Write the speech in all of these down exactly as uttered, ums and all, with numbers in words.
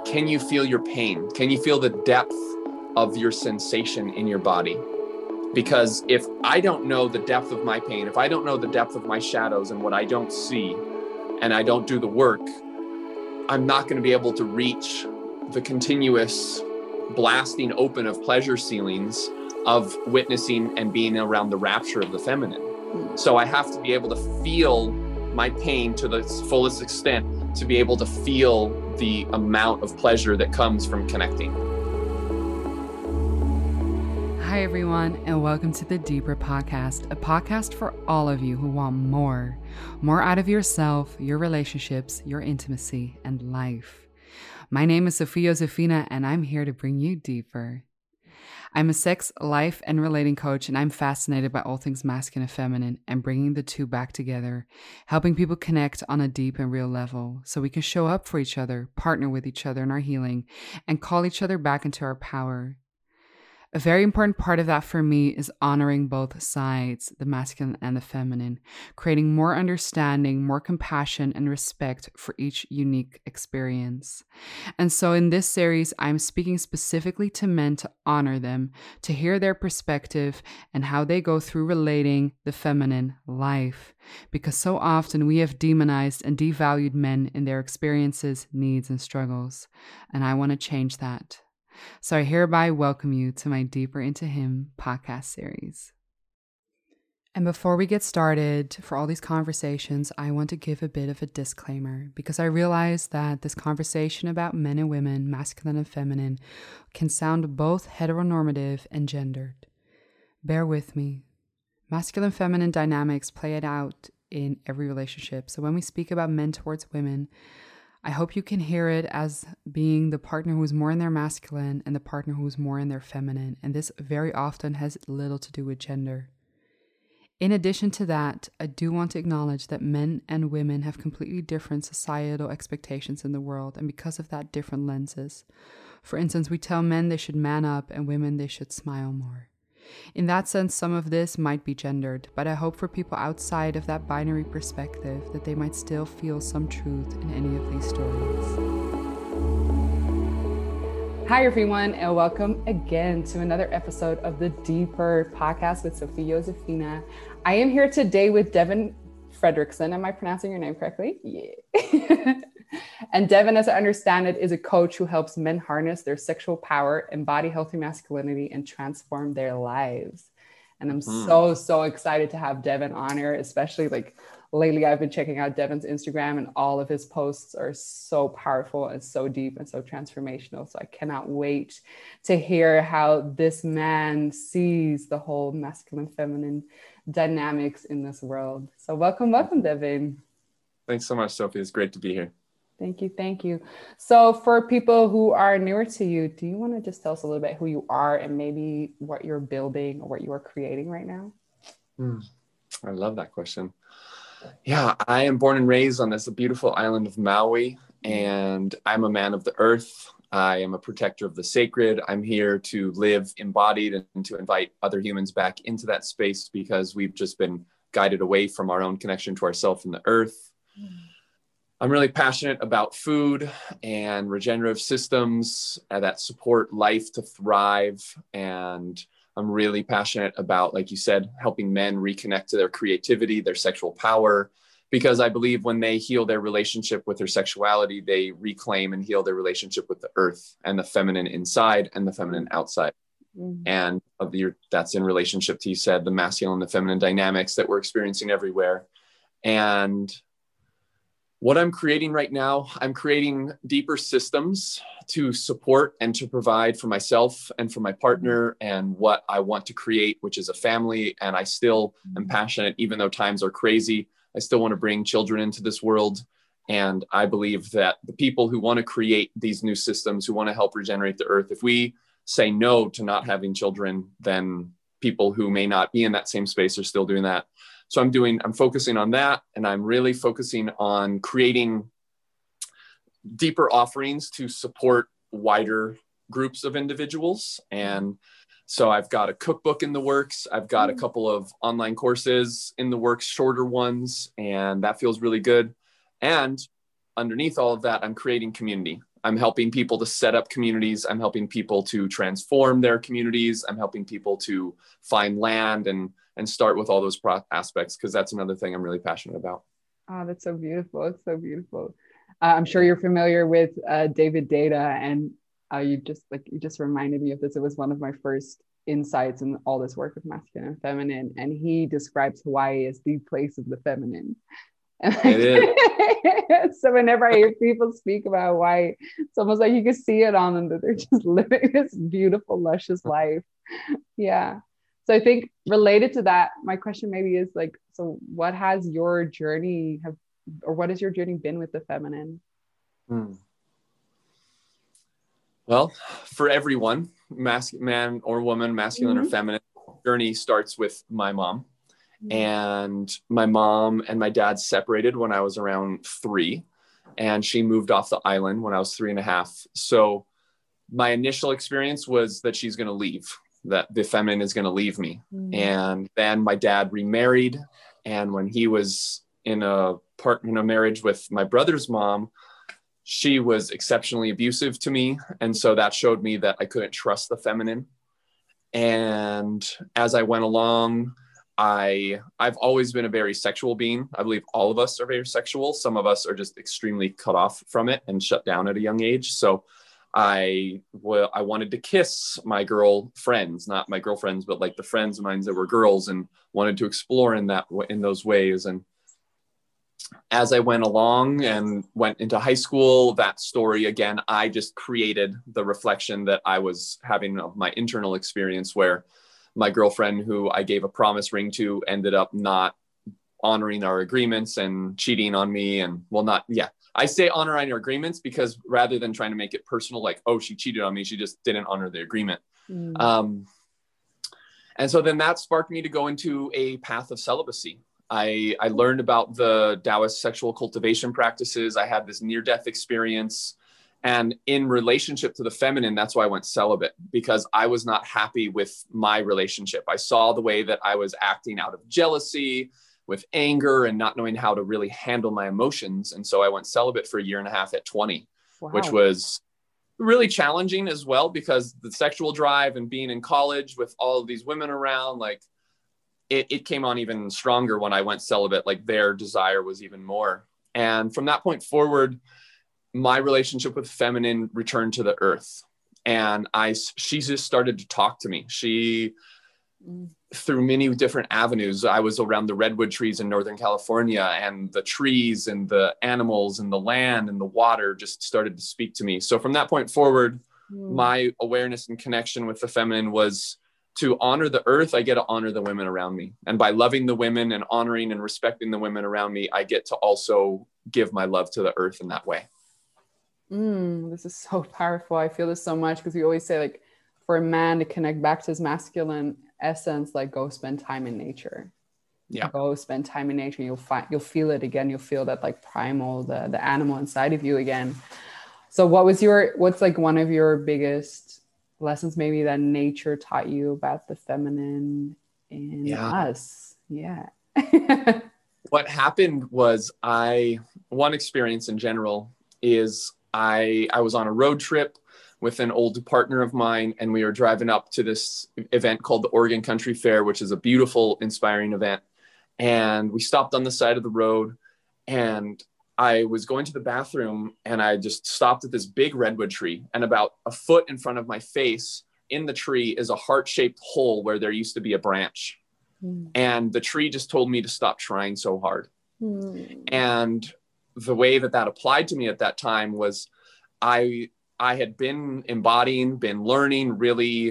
can you feel your pain? Can you feel the depth of your sensation in your body? Because if I don't know the depth of my pain, if I don't know the depth of my shadows and what I don't see, and I don't do the work, I'm not going to be able to reach the continuous blasting open of pleasure ceilings of witnessing and being around the rapture of the feminine. So I have to be able to feel my pain to the fullest extent to be able to feel the amount of pleasure that comes from connecting. Hi, everyone, and welcome to the Deeper Podcast, a podcast for all of you who want more, more out of yourself, your relationships, your intimacy, and life. My name is Sophia Josefina, and I'm here to bring you deeper. I'm a sex, life, and relating coach, and I'm fascinated by all things masculine and feminine and bringing the two back together, helping people connect on a deep and real level so we can show up for each other, partner with each other in our healing, and call each other back into our power. A very important part of that for me is honoring both sides, the masculine and the feminine, creating more understanding, more compassion, and respect for each unique experience. And so in this series, I'm speaking specifically to men to honor them, to hear their perspective and how they go through relating the feminine life. Because so often we have demonized and devalued men in their experiences, needs, and struggles. And I want to change that. So I hereby welcome you to my Deeper Into Him podcast series. And before we get started, for all these conversations, I want to give a bit of a disclaimer because I realize that this conversation about men and women, masculine and feminine, can sound both heteronormative and gendered. Bear with me. Masculine and feminine dynamics play it out in every relationship. So when we speak about men towards women, I hope you can hear it as being the partner who's more in their masculine and the partner who's more in their feminine. And this very often has little to do with gender. In addition to that, I do want to acknowledge that men and women have completely different societal expectations in the world. And because of that, different lenses. For instance, we tell men they should man up and women they should smile more. In that sense, some of this might be gendered, but I hope for people outside of that binary perspective that they might still feel some truth in any of these stories. Hi, everyone, and welcome again to another episode of the Deeper Podcast with Sophia Josefina. I am here today with Devin Fredrickson. Am I pronouncing your name correctly? Yeah. And Devin, as I understand it, is a coach who helps men harness their sexual power, embody healthy masculinity, and transform their lives. And I'm mm. so, so excited to have Devin on here, especially like lately I've been checking out Devin's Instagram and all of his posts are so powerful and so deep and so transformational. So I cannot wait to hear how this man sees the whole masculine, feminine dynamics in this world. So welcome, welcome, Devin. Thanks so much, Sophie. It's great to be here. Thank you. Thank you. So for people who are newer to you, do you want to just tell us a little bit who you are and maybe what you're building or what you are creating right now? Mm, I love that question. Yeah, I am born and raised on this beautiful island of Maui, and I'm a man of the earth. I am a protector of the sacred. I'm here to live embodied and to invite other humans back into that space because we've just been guided away from our own connection to ourselves and the earth. Mm. I'm really passionate about food and regenerative systems that support life to thrive. And I'm really passionate about, like you said, helping men reconnect to their creativity, their sexual power, because I believe when they heal their relationship with their sexuality, they reclaim and heal their relationship with the earth and the feminine inside and the feminine outside. Mm-hmm. And of the, that's in relationship to, you said, the masculine and the feminine dynamics that we're experiencing everywhere. And what I'm creating right now, I'm creating deeper systems to support and to provide for myself and for my partner and what I want to create, which is a family. And I still am passionate, even though times are crazy. I still want to bring children into this world. And I believe that the people who want to create these new systems, who want to help regenerate the earth, if we say no to not having children, then people who may not be in that same space are still doing that. So I'm doing, I'm focusing on that, and I'm really focusing on creating deeper offerings to support wider groups of individuals. And so I've got a cookbook in the works. I've got a couple of online courses in the works, shorter ones, and that feels really good. And underneath all of that, I'm creating community. I'm helping people to set up communities. I'm helping people to transform their communities. I'm helping people to find land and, and start with all those pro- aspects, because that's another thing I'm really passionate about. Oh, that's so beautiful. It's so beautiful. Uh, I'm sure you're familiar with uh, David Deida, and uh, you just like you just reminded me of this. It was one of my first insights in all this work with masculine and feminine, and he describes Hawaii as the place of the feminine. And like, it is. So whenever I hear people speak about Hawaii, it's almost like you can see it on them that they're just living this beautiful, luscious life. Yeah. So I think related to that, my question maybe is like, so what has your journey have, or what has your journey been with the feminine? Hmm. Well, for everyone, mas- man or woman, masculine mm-hmm. or feminine, journey starts with my mom. Mm-hmm. And my mom and my dad separated when I was around three, and she moved off the island when I was three and a half. So my initial experience was that she's going to leave, that the feminine is going to leave me. Mm-hmm. And then my dad remarried. And when he was in a part in a marriage with my brother's mom, she was exceptionally abusive to me. And so that showed me that I couldn't trust the feminine. And as I went along, I, I've always been a very sexual being. I believe all of us are very sexual. Some of us are just extremely cut off from it and shut down at a young age. So I, well, I wanted to kiss my girl friends, not my girlfriends, but like the friends of mine that were girls, and wanted to explore in that, in those ways. And as I went along and went into high school, that story, again, I just created the reflection that I was having of my internal experience, where my girlfriend, who I gave a promise ring to, ended up not honoring our agreements and cheating on me. And well, not, yeah, I say honoring our agreements because rather than trying to make it personal, like, oh, she cheated on me, she just didn't honor the agreement. Mm. Um, and so then that sparked me to go into a path of celibacy. I, I learned about the Taoist sexual cultivation practices. I had this near-death experience. And in relationship to the feminine, that's why I went celibate, because I was not happy with my relationship. I saw the way that I was acting out of jealousy, with anger, and not knowing how to really handle my emotions. And so I went celibate for a year and a half at twenty, wow. which was really challenging as well, because the sexual drive and being in college with all of these women around, like, It, it came on even stronger when I went celibate. Like, their desire was even more. And from that point forward, my relationship with feminine returned to the earth. And I, she just started to talk to me. She, through many different avenues, I was around the redwood trees in Northern California, and the trees and the animals and the land and the water just started to speak to me. So from that point forward, mm. my awareness and connection with the feminine was to honor the earth. I get to honor the women around me. And by loving the women and honoring and respecting the women around me, I get to also give my love to the earth in that way. Mm, this is so powerful. I feel this so much, because we always say, like, for a man to connect back to his masculine essence, like, go spend time in nature. Yeah. Go spend time in nature. You'll find, you'll feel it again. You'll feel that, like, primal, the, the animal inside of you again. So what was your, what's like one of your biggest lessons maybe that nature taught you about the feminine in yeah. us? Yeah. What happened was I, one experience in general is I, I was on a road trip with an old partner of mine, and we were driving up to this event called the Oregon Country Fair, which is a beautiful, inspiring event. And we stopped on the side of the road, and I was going to the bathroom, and I just stopped at this big redwood tree, and about a foot in front of my face in the tree is a heart-shaped hole where there used to be a branch. Mm. And the tree just told me to stop trying so hard. Mm. And the way that that applied to me at that time was I, I had been embodying, been learning, really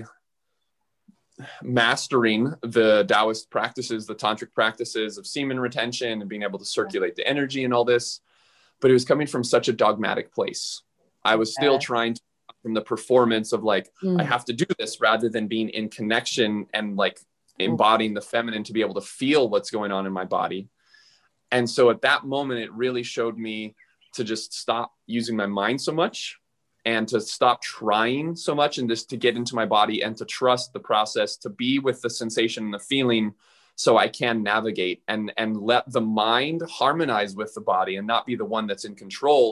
mastering the Taoist practices, the tantric practices of semen retention and being able to circulate the energy and all this. But it was coming from such a dogmatic place. I was still trying to, from the performance of like, mm. I have to do this, rather than being in connection and like embodying the feminine to be able to feel what's going on in my body. And so at that moment, it really showed me to just stop using my mind so much, and to stop trying so much, and just to get into my body and to trust the process, to be with the sensation and the feeling, so I can navigate and, and let the mind harmonize with the body and not be the one that's in control,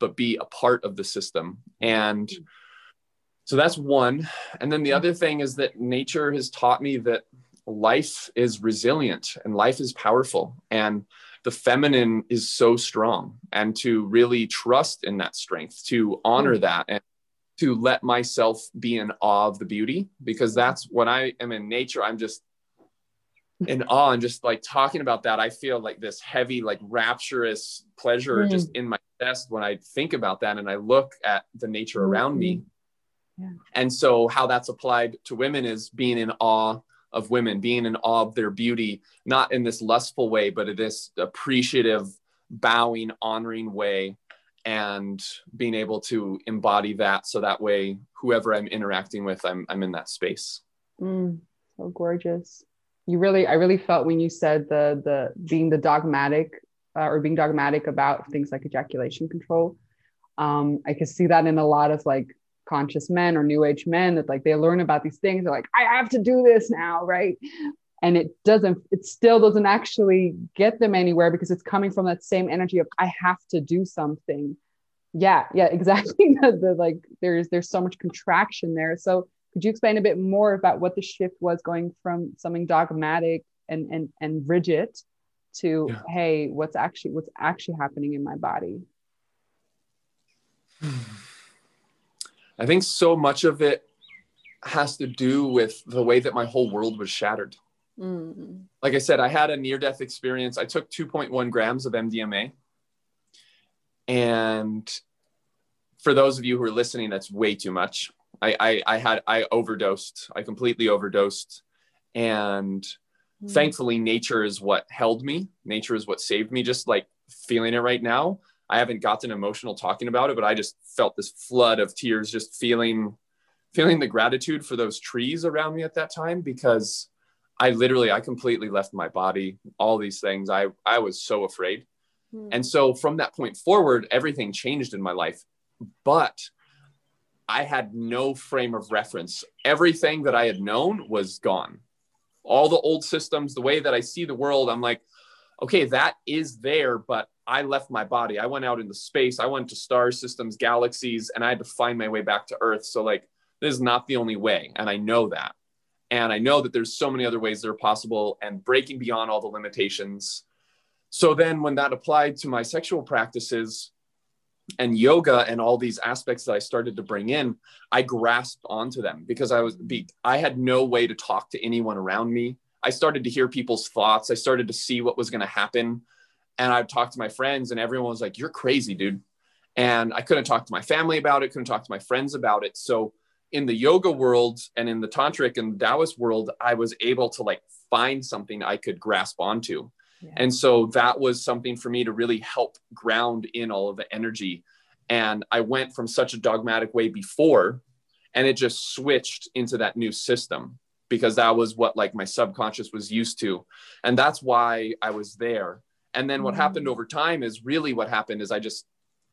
but be a part of the system. And so that's one. And then the other thing is that nature has taught me that life is resilient and life is powerful, and the feminine is so strong, and to really trust in that strength, to honor that, and to let myself be in awe of the beauty, because that's when I am in nature, I'm just in awe. And just like talking about that, I feel like this heavy, like rapturous pleasure mm. just in my chest when I think about that and I look at the nature around mm-hmm. me. Yeah. And so how that's applied to women is being in awe of women, being in awe of their beauty, not in this lustful way, but in this appreciative, bowing, honoring way, and being able to embody that. So that way, whoever I'm interacting with, I'm, I'm in that space. Mm, so gorgeous. You really, I really felt when you said the, the being the dogmatic uh, or being dogmatic about things like ejaculation control. Um, I could see that in a lot of like conscious men or new age men, that like they learn about these things. They're like, I have to do this now. Right. And it doesn't, it still doesn't actually get them anywhere, because it's coming from that same energy of, I have to do something. Yeah. Yeah, exactly. the, the, like there's, there's so much contraction there. So could you explain a bit more about what the shift was, going from something dogmatic and, and, and rigid to, yeah. hey, what's actually, what's actually happening in my body? I think so much of it has to do with the way that my whole world was shattered. Mm. Like I said, I had a near-death experience. I took two point one grams of M D M A. And for those of you who are listening, that's way too much. I, I, I had, I overdosed. I completely overdosed. And mm. thankfully, nature is what held me. Nature is what saved me. Just like feeling it right now. I haven't gotten emotional talking about it, but I just felt this flood of tears, just feeling, feeling the gratitude for those trees around me at that time, because I literally, I completely left my body, all these things. I, I was so afraid. Mm. And so from that point forward, everything changed in my life, but I had no frame of reference. Everything that I had known was gone. All the old systems, the way that I see the world, I'm like, okay, that is there, but I left my body. I went out into space. I went to star systems, galaxies, and I had to find my way back to Earth. So like, this is not the only way. And I know that. And I know that there's so many other ways that are possible, and breaking beyond all the limitations. So then when that applied to my sexual practices and yoga and all these aspects that I started to bring in, I grasped onto them, because I was, I had no way to talk to anyone around me. I started to hear people's thoughts. I started to see what was going to happen. And I'd talk to my friends, and everyone was like, you're crazy, dude. And I couldn't talk to my family about it. Couldn't talk to my friends about it. So in the yoga world and in the tantric and Taoist world, I was able to like find something I could grasp onto. Yeah. And so that was something for me to really help ground in all of the energy. And I went from such a dogmatic way before, and it just switched into that new system, because that was what like my subconscious was used to. And that's why I was there. And then what mm. happened over time is really what happened is I just,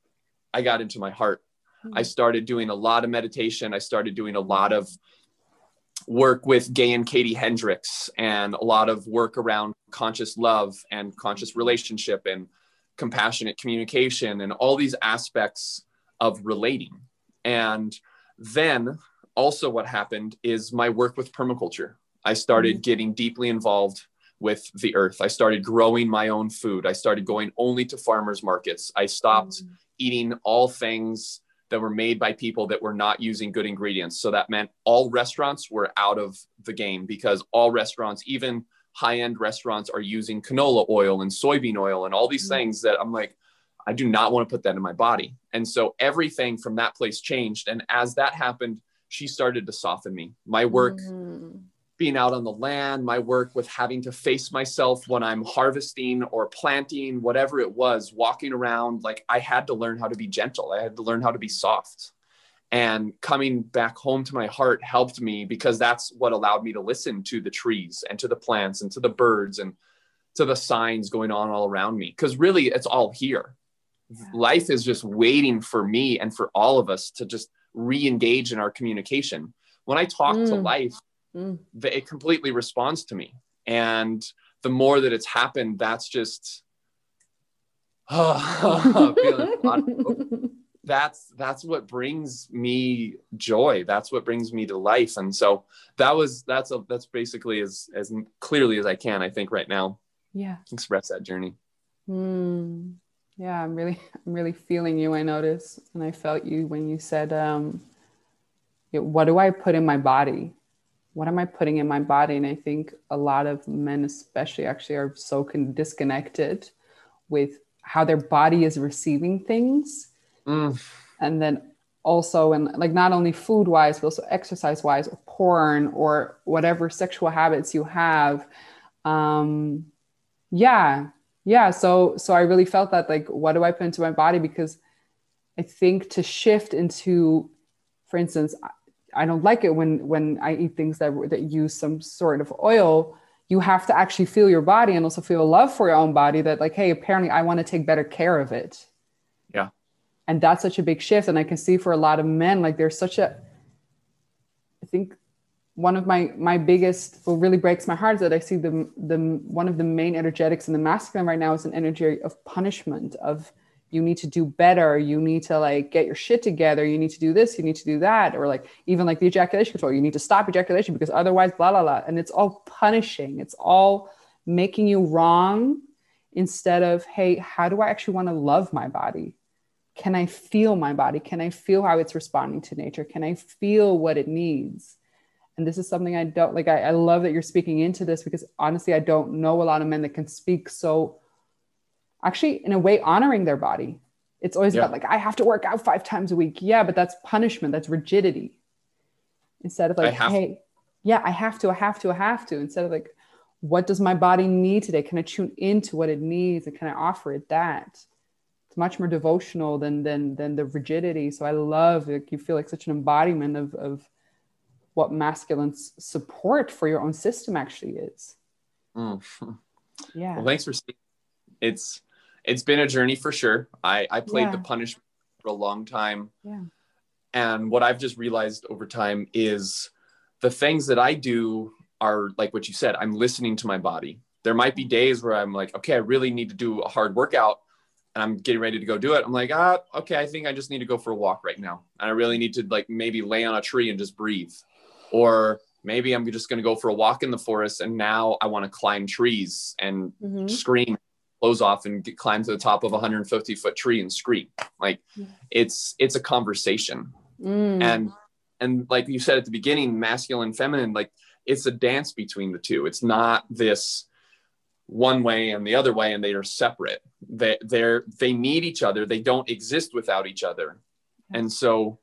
I got into my heart. Mm. I started doing a lot of meditation. I started doing a lot of work with Gay and Katie Hendricks, and a lot of work around conscious love and conscious relationship and compassionate communication and all these aspects of relating. And then also what happened is my work with permaculture. I started mm. getting deeply involved with the earth. I started growing my own food. I started going only to farmers markets. I stopped mm. eating all things that were made by people that were not using good ingredients. So that meant all restaurants were out of the game, because all restaurants, even high-end restaurants, are using canola oil and soybean oil and all these mm. things that I'm like, I do not want to put that in my body. And so everything from that place changed. And as that happened, she started to soften me. My work mm. being out on the land, my work with having to face myself when I'm harvesting or planting, whatever it was, walking around, like I had to learn how to be gentle. I had to learn how to be soft. And coming back home to my heart helped me, because that's what allowed me to listen to the trees and to the plants and to the birds and to the signs going on all around me. Because really, it's all here. Yeah. Life is just waiting for me and for all of us to just re-engage in our communication. When I talk mm. to life, mm. it completely responds to me. And the more that it's happened, that's just, Oh, feeling a lot of, that's that's what brings me joy. That's what brings me to life. And so that was that's a that's basically as as clearly as I can, I think, right now. Yeah. Express that journey. Mm. Yeah, I'm really I'm really feeling you, I notice. And I felt you when you said, um, what do I put in my body? What am I putting in my body? And I think a lot of men, especially, actually are so con- disconnected with how their body is receiving things. Mm. And then also, and like not only food wise, but also exercise wise, or porn, or whatever sexual habits you have. Um, yeah. Yeah. So, so I really felt that, like, what do I put into my body? Because I think to shift into, for instance, I don't like it when when I eat things that that use some sort of oil. You have to actually feel your body and also feel love for your own body, that like, hey, apparently I want to take better care of it. Yeah. And that's such a big shift. And I can see for a lot of men, like there's such a, I think one of my my biggest, what really breaks my heart is that I see the the one of the main energetics in the masculine right now is an energy of punishment, of you need to do better, you need to like get your shit together, you need to do this, you need to do that, or like even like the ejaculation control, you need to stop ejaculation because otherwise blah blah blah. And it's all punishing, it's all making you wrong, instead of, hey, how do I actually want to love my body? Can I feel my body? Can I feel how it's responding to nature? Can I feel what it needs? And this is something I don't like. I, I love that you're speaking into this, because honestly, I don't know a lot of men that can speak so actually in a way honoring their body. It's always yeah. about like, I have to work out five times a week. Yeah, but that's punishment. That's rigidity. Instead of like, hey, yeah, I have to, I have to, I have to. Instead of like, what does my body need today? Can I tune into what it needs? And can I offer it that? It's much more devotional than than than the rigidity. So I love, like, you feel like such an embodiment of of what masculine support for your own system actually is. Mm. Yeah. Well, thanks for saying. It's it's been a journey for sure. I I played yeah. the punishment for a long time. Yeah. And what I've just realized over time is the things that I do are like what you said. I'm listening to my body. There might be days where I'm like, okay, I really need to do a hard workout, and I'm getting ready to go do it. I'm like, ah, okay, I think I just need to go for a walk right now. And I really need to like maybe lay on a tree and just breathe. Or maybe I'm just going to go for a walk in the forest, and now I want to climb trees and mm-hmm. scream, clothes off, and get, climb to the top of a one hundred fifty foot tree and scream. Like yeah. it's, it's a conversation. Mm. And, and like you said at the beginning, masculine, feminine, like it's a dance between the two. It's not this one way and the other way, and they are separate. They they're, they need each other. They don't exist without each other. Yeah. And so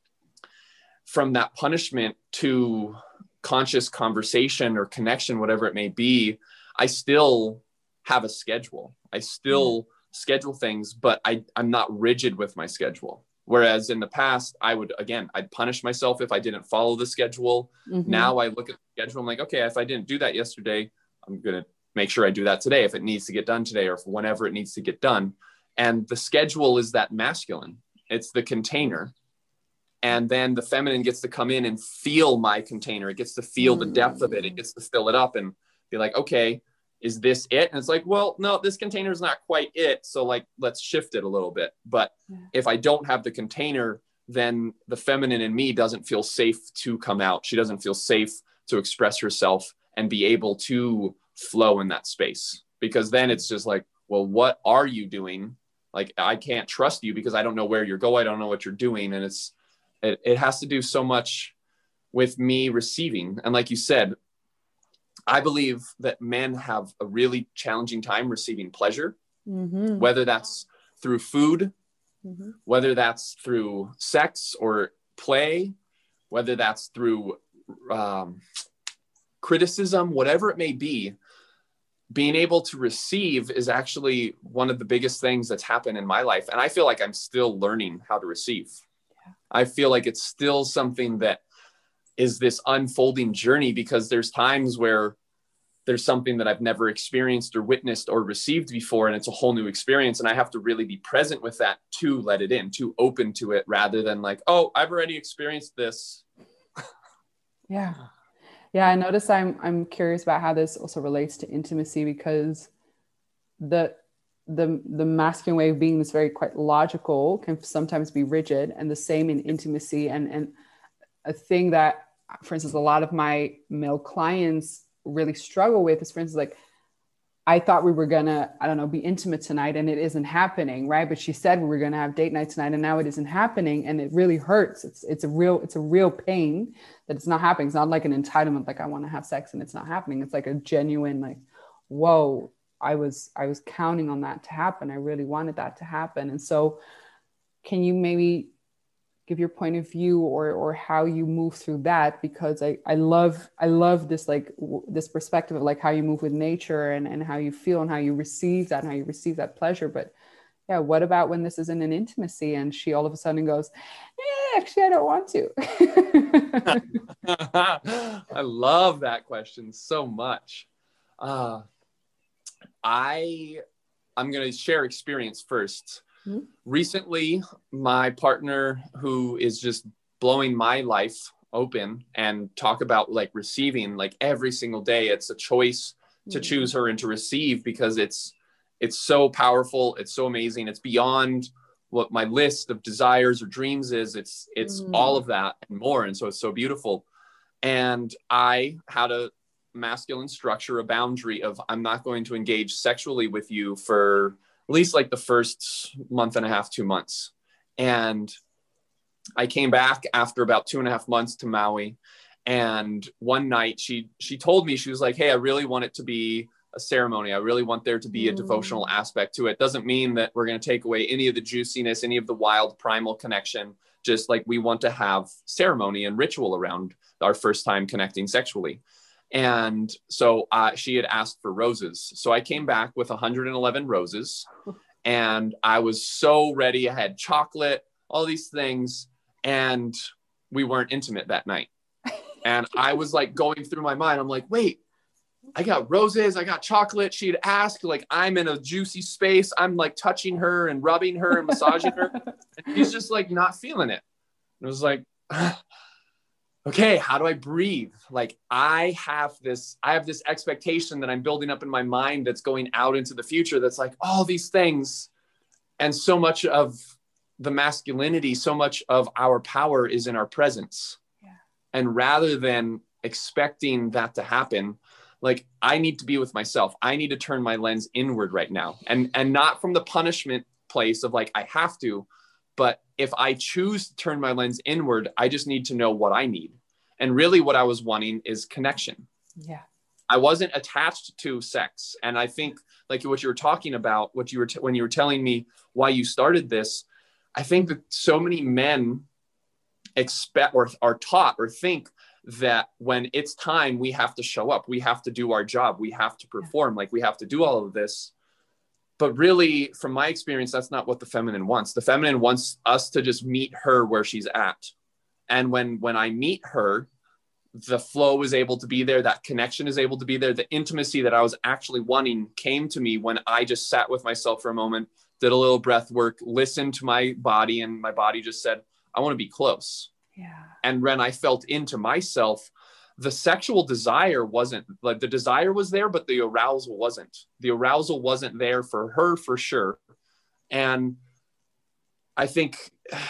from that punishment to conscious conversation or connection, whatever it may be, I still have a schedule. I still yeah. schedule things, but I, I'm not rigid with my schedule. Whereas in the past, I would, again, I'd punish myself if I didn't follow the schedule. Mm-hmm. Now I look at the schedule. I'm like, okay, if I didn't do that yesterday, I'm going to make sure I do that today if it needs to get done today, or whenever it needs to get done. And the schedule is that masculine. It's the container. And then the feminine gets to come in and feel my container. It gets to feel the depth of it. It gets to fill it up and be like, okay, is this it? And it's like, well, no, this container is not quite it. So like, let's shift it a little bit. But yeah. if I don't have the container, then the feminine in me doesn't feel safe to come out. She doesn't feel safe to express herself and be able to flow in that space. Because then it's just like, well, what are you doing? Like, I can't trust you because I don't know where you're going. I don't know what you're doing. And it's, It, it has to do so much with me receiving. And like you said, I believe that men have a really challenging time receiving pleasure, mm-hmm. whether that's through food, mm-hmm. whether that's through sex or play, whether that's through um, criticism, whatever it may be. Being able to receive is actually one of the biggest things that's happened in my life. And I feel like I'm still learning how to receive. I feel like it's still something that is this unfolding journey, because there's times where there's something that I've never experienced or witnessed or received before, and it's a whole new experience. And I have to really be present with that to let it in, to open to it, rather than like, oh, I've already experienced this. Yeah. Yeah. I notice I'm, I'm curious about how this also relates to intimacy, because the, the the masculine way of being is very quite logical, can sometimes be rigid, and the same in intimacy. And and a thing that, for instance, a lot of my male clients really struggle with is, for instance, like, I thought we were gonna, I don't know, be intimate tonight, and it isn't happening, right? But she said we were gonna have date night tonight, and now it isn't happening, and it really hurts. It's it's a real it's a real pain that it's not happening. It's not like an entitlement, like I want to have sex and it's not happening. It's like a genuine, like, whoa. I was, I was counting on that to happen. I really wanted that to happen. And so can you maybe give your point of view, or, or how you move through that? Because I, I love, I love this, like w- this perspective of like how you move with nature, and, and how you feel and how you receive that and how you receive that pleasure. But yeah, what about when this isn't an intimacy and she all of a sudden goes, eh, actually, I don't want to. I love that question so much. Uh, I, I'm going to share experience first. Mm-hmm. Recently, my partner, who is just blowing my life open, and talk about like receiving, like every single day, it's a choice to mm-hmm. choose her and to receive, because it's, it's so powerful. It's so amazing. It's beyond what my list of desires or dreams is. It's, it's mm-hmm. all of that and more. And so it's so beautiful. And I had a masculine structure, a boundary of, I'm not going to engage sexually with you for at least like the first month and a half, two months. And I came back after about two and a half months to Maui. And one night she, she told me, she was like, hey, I really want it to be a ceremony. I really want there to be a mm. devotional aspect to it. Doesn't mean that we're going to take away any of the juiciness, any of the wild primal connection. Just like we want to have ceremony and ritual around our first time connecting sexually. And so uh, she had asked for roses. So I came back with one hundred eleven roses, and I was so ready. I had chocolate, all these things, and we weren't intimate that night. And I was like going through my mind. I'm like, wait, I got roses, I got chocolate. She had asked, like, I'm in a juicy space. I'm like touching her and rubbing her and massaging her. And she's just like not feeling it. And it was like, okay, how do I breathe? Like I have this, I have this expectation that I'm building up in my mind that's going out into the future. That's like all these things. And so much of the masculinity, so much of our power is in our presence. Yeah. And rather than expecting that to happen, like I need to be with myself. I need to turn my lens inward right now. And, and not from the punishment place of like, I have to, but if I choose to turn my lens inward, I just need to know what I need. And really what I was wanting is connection. Yeah. I wasn't attached to sex. And I think like what you were talking about, what you were, t- when you were telling me why you started this, I think that so many men expect or are taught or think that when it's time, we have to show up, we have to do our job, we have to perform, like we have to do all of this. But really, from my experience, that's not what the feminine wants. The feminine wants us to just meet her where she's at. And when, when I meet her, the flow is able to be there. That connection is able to be there. The intimacy that I was actually wanting came to me when I just sat with myself for a moment, did a little breath work, listened to my body, and my body just said, I want to be close. Yeah. And when I felt into myself, the sexual desire wasn't, like the desire was there, but the arousal wasn't. The arousal wasn't there for her for sure. And I think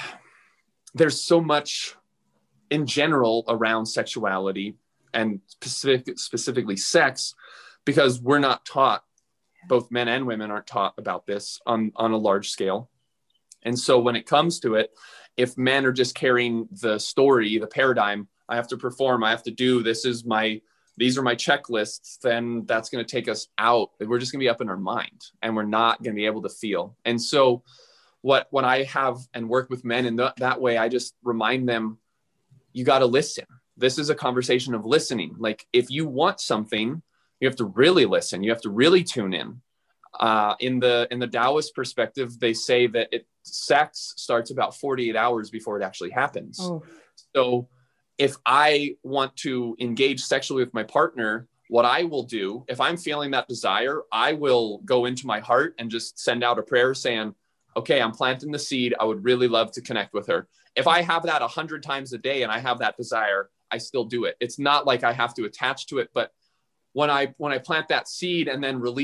there's so much in general around sexuality and specific, specifically sex, because we're not taught, both men and women aren't taught about this on, on a large scale. And so when it comes to it, if men are just carrying the story, the paradigm, I have to perform, I have to do, this is my, these are my checklists, then that's going to take us out. We're just going to be up in our mind and we're not going to be able to feel. And so what, when I have and work with men in th- that way, I just remind them, you got to listen. This is a conversation of listening. Like if you want something, you have to really listen. You have to really tune in. Uh, in the, in the Taoist perspective, they say that it, sex starts about forty-eight hours before it actually happens. Oh. So if I want to engage sexually with my partner, what I will do, if I'm feeling that desire, I will go into my heart and just send out a prayer saying, okay, I'm planting the seed. I would really love to connect with her. If I have that a hundred times a day and I have that desire, I still do it. It's not like I have to attach to it, but when I, when I plant that seed and then release it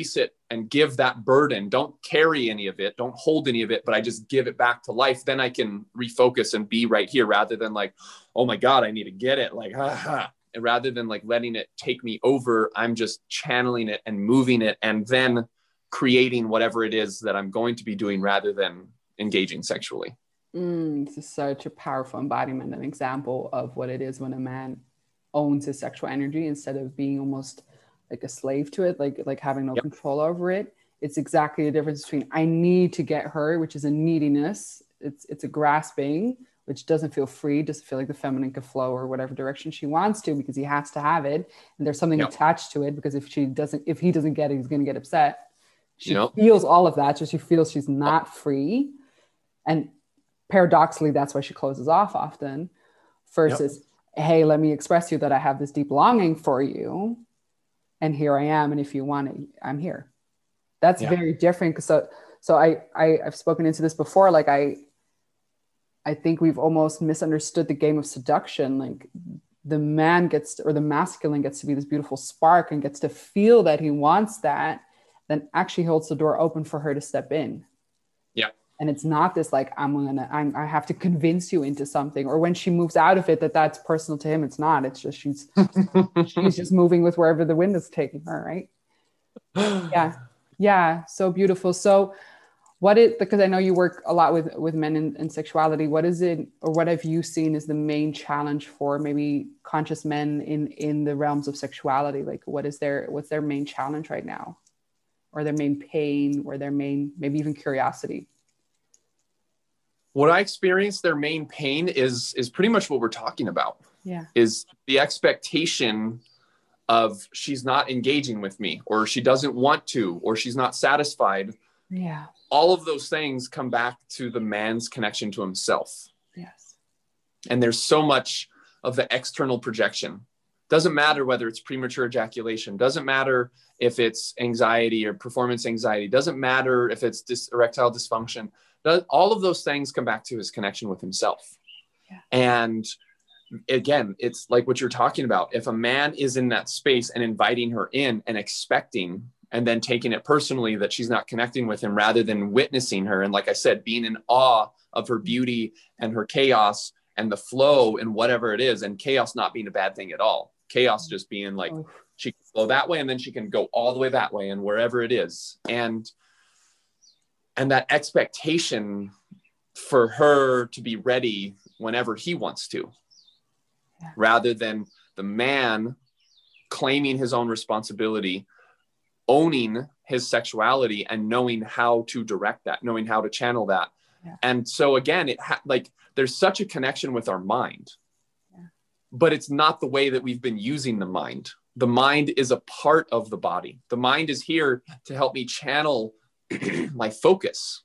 and give that burden. Don't carry any of it. Don't hold any of it, but I just give it back to life. Then I can refocus and be right here rather than like, oh my God, I need to get it. Like, ha, ha. And rather than like letting it take me over, I'm just channeling it and moving it and then creating whatever it is that I'm going to be doing rather than engaging sexually. Mm, this is such a powerful embodiment and example of what it is when a man owns his sexual energy instead of being almost like a slave to it, like like having no yep. control over it. It's exactly the difference between I need to get her, which is a neediness. It's it's a grasping, which doesn't feel free, doesn't feel like the feminine can flow or whatever direction she wants to because he has to have it. And there's something yep. attached to it because if she doesn't, if he doesn't get it, he's going to get upset. She yep. feels all of that. So she feels she's not free. And paradoxically, that's why she closes off often versus, yep. hey, let me express to you that I have this deep longing for you. And here I am. And if you want it, I'm here. That's yeah. very different. So, so I, I, I've spoken into this before. Like I, I think we've almost misunderstood the game of seduction. Like the man gets to, or the masculine gets to be this beautiful spark and gets to feel that he wants that, then actually holds the door open for her to step in. Yeah. And it's not this, like, I'm going to, I'm, I have to convince you into something. Or when she moves out of it, that that's personal to him. It's not, it's just, she's, she's just moving with wherever the wind is taking her. Right. Yeah. Yeah. So beautiful. So what it, because I know you work a lot with, with men in, in sexuality, what is it, or what have you seen is the main challenge for maybe conscious men in, in the realms of sexuality? Like what is their, what's their main challenge right now? Or their main pain, or their main, maybe even curiosity? What I experienced, their main pain is, is pretty much what we're talking about. Yeah. Is the expectation of she's not engaging with me, or she doesn't want to, or she's not satisfied. Yeah. All of those things come back to the man's connection to himself. Yes. And there's so much of the external projection. Doesn't matter whether it's premature ejaculation, doesn't matter if it's anxiety or performance anxiety, doesn't matter if it's dis- erectile dysfunction. Does, all of those things come back to his connection with himself. Yeah. And again, it's like what you're talking about. If a man is in that space and inviting her in and expecting, and then taking it personally that she's not connecting with him rather than witnessing her. And like I said, being in awe of her beauty and her chaos and the flow and whatever it is, and chaos not being a bad thing at all. Chaos just being like, oh. She can flow that way and then she can go all the way that way and wherever it is. And, and that expectation for her to be ready whenever he wants to, yeah. rather than the man claiming his own responsibility, owning his sexuality and knowing how to direct that, knowing how to channel that. Yeah. And so again, it ha- like there's such a connection with our mind, yeah. but it's not the way that we've been using the mind. The mind is a part of the body. The mind is here to help me channel my focus.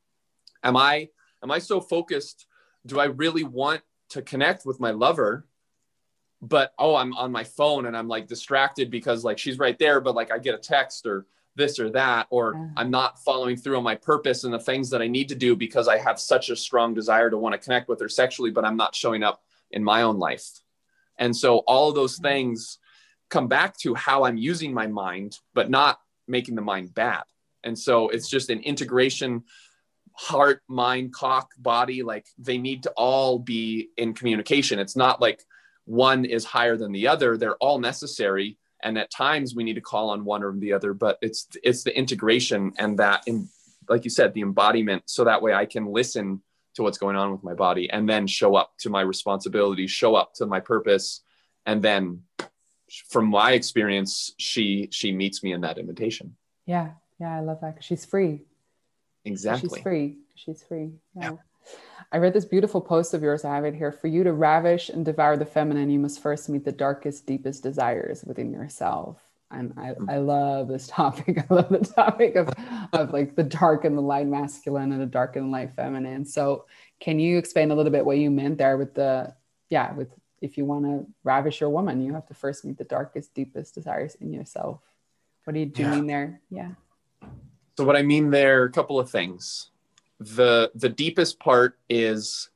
Am I, am I so focused? Do I really want to connect with my lover? But, oh, I'm on my phone and I'm like distracted because like she's right there, but like I get a text or this or that, or yeah. I'm not following through on my purpose and the things that I need to do because I have such a strong desire to want to connect with her sexually, but I'm not showing up in my own life. And so all of those things come back to how I'm using my mind, but not making the mind bad. And so it's just an integration, heart, mind, cock, body, like they need to all be in communication. It's not like one is higher than the other. They're all necessary. And at times we need to call on one or the other, but it's, it's the integration and that, in, like you said, the embodiment. So that way I can listen to what's going on with my body and then show up to my responsibilities, show up to my purpose. And then from my experience, she, she meets me in that invitation. Yeah. Yeah. I love that. 'Cause she's free. Exactly. She's free. She's free. Yeah. yeah. I read this beautiful post of yours. I have it here. For you to ravish and devour the feminine, you must first meet the darkest, deepest desires within yourself. And I, I love this topic. I love the topic of, of like the dark and the light masculine and the dark and light feminine. So can you explain a little bit what you meant there with the, yeah, with, if you want to ravish your woman, you have to first meet the darkest, deepest desires in yourself. What do you, do you yeah. mean there? Yeah. So what I mean there, a couple of things. The, the deepest part is,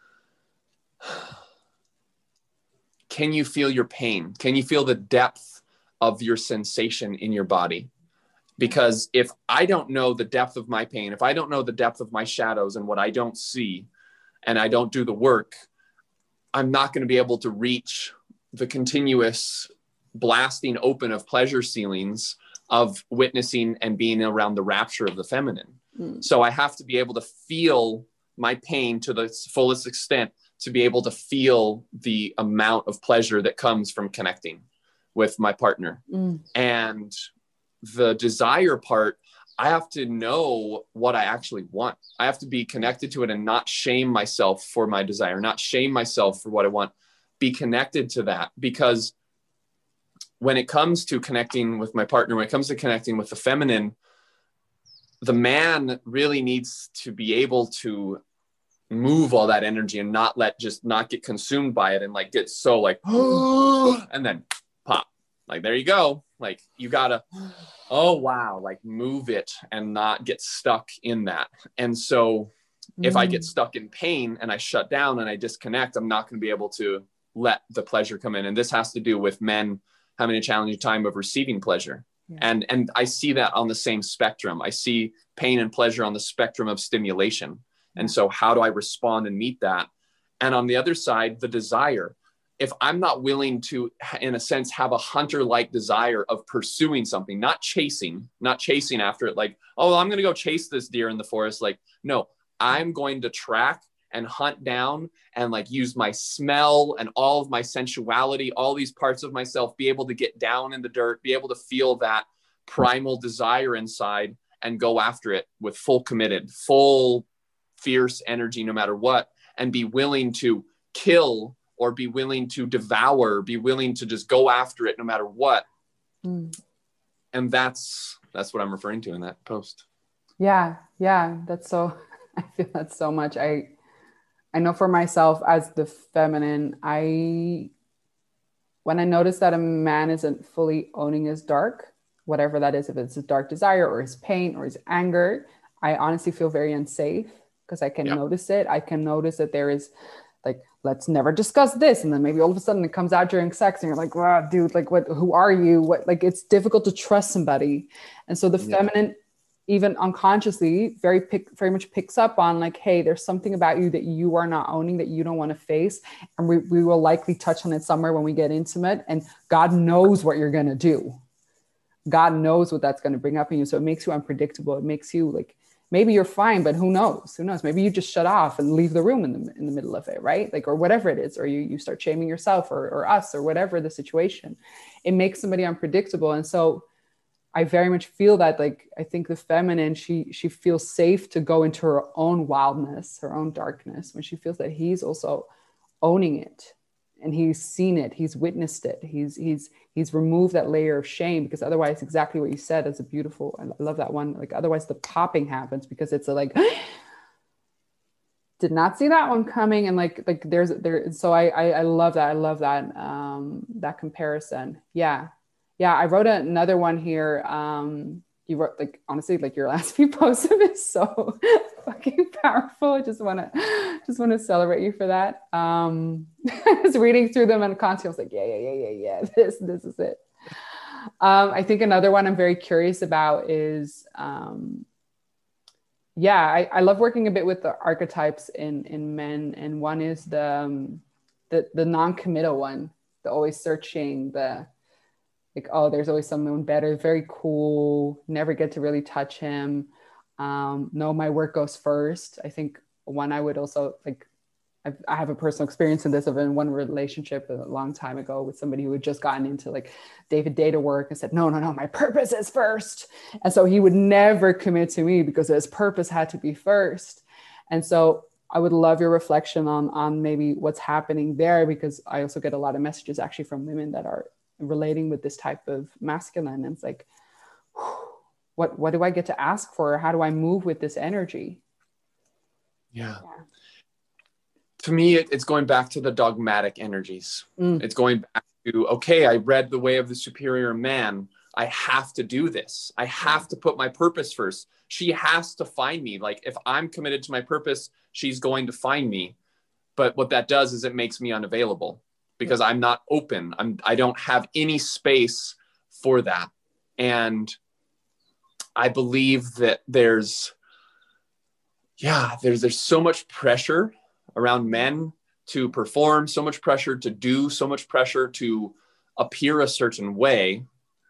can you feel your pain? Can you feel the depth of your sensation in your body? Because if I don't know the depth of my pain, if I don't know the depth of my shadows and what I don't see, and I don't do the work, I'm not going to be able to reach the continuous blasting open of pleasure ceilings of witnessing and being around the rapture of the feminine. Mm. So I have to be able to feel my pain to the fullest extent to be able to feel the amount of pleasure that comes from connecting with my partner. Mm. And the desire part, I have to know what I actually want. I have to be connected to it and not shame myself for my desire, not shame myself for what I want. Be connected to that, because when it comes to connecting with my partner, when it comes to connecting with the feminine, the man really needs to be able to move all that energy and not let, just not get consumed by it and like get so like, oh, and then pop. Like, there you go. Like, you gotta, oh, wow, like move it and not get stuck in that. And so mm. if I get stuck in pain and I shut down and I disconnect, I'm not going to be able to let the pleasure come in. And this has to do with men having a challenging time of receiving pleasure. Yeah. And, and I see that on the same spectrum. I see pain and pleasure on the spectrum of stimulation. Yeah. And so how do I respond and meet that? And on the other side, the desire. If I'm not willing to, in a sense, have a hunter-like desire of pursuing something, not chasing, not chasing after it, like, oh, I'm going to go chase this deer in the forest. Like, no, I'm going to track and hunt down and like use my smell and all of my sensuality, all these parts of myself, be able to get down in the dirt, be able to feel that primal desire inside and go after it with full committed, full fierce energy, no matter what, and be willing to kill or be willing to devour, be willing to just go after it no matter what. Mm. And that's, that's what I'm referring to in that post. Yeah. Yeah. That's so, I feel that so much. I, I know for myself as the feminine, I, when I notice that a man isn't fully owning his dark, whatever that is, if it's his dark desire or his pain or his anger, I honestly feel very unsafe because I can yep. notice it. I can notice that there is like, let's never discuss this. And then maybe all of a sudden it comes out during sex and you're like, wow, dude, like what, who are you? What, like, it's difficult to trust somebody. And so the yeah. feminine, even unconsciously, very pick, very much picks up on like, hey, there's something about you that you are not owning, that you don't want to face. And we, we will likely touch on it somewhere when we get intimate, and God knows what you're going to do. God knows what that's going to bring up in you. So it makes you unpredictable. It makes you like, maybe you're fine, but who knows? Who knows? Maybe you just shut off and leave the room in the in the middle of it, right? Like, or whatever it is, or you you start shaming yourself or or us or whatever the situation. It makes somebody unpredictable. And so I very much feel that, like, I think the feminine, she she feels safe to go into her own wildness, her own darkness, when she feels that he's also owning it. And he's seen it, he's witnessed it, he's he's he's removed that layer of shame, because otherwise, exactly what you said is a beautiful, I love that one. Like, otherwise the popping happens because it's a like, did not see that one coming. And like, like there's there. So I, I I love that. I love that um that comparison. Yeah. Yeah. I wrote another one here. Um you wrote, like, honestly, like your last few posts have been so fucking powerful. I just want to, just want to celebrate you for that. Um, I was reading through them and constantly I was like, yeah, yeah, yeah, yeah, yeah. This, this is it. Um, I think another one I'm very curious about is, um, yeah, I, I love working a bit with the archetypes in, in men. And one is the, um, the, the non-committal one, the always searching, the, like, oh, there's always someone better, very cool, never get to really touch him. Um, no, my work goes first. I think one I would also, like, I've, I have a personal experience in this of in one relationship a long time ago with somebody who had just gotten into like David data work and said, no, no, no, my purpose is first. And so he would never commit to me because his purpose had to be first. And so I would love your reflection on, on maybe what's happening there, because I also get a lot of messages actually from women that are relating with this type of masculine. And it's like, what, what do I get to ask for? How do I move with this energy? Yeah. yeah. To me, it, it's going back to the dogmatic energies. Mm. It's going back to, okay, I read The Way of the Superior Man. I have to do this. I have to put my purpose first. She has to find me. Like, if I'm committed to my purpose, she's going to find me. But what that does is it makes me unavailable, because I'm not open. I'm, I don't have any space for that. And I believe that there's, yeah, there's, there's so much pressure around men to perform, so much pressure to do, so much pressure to appear a certain way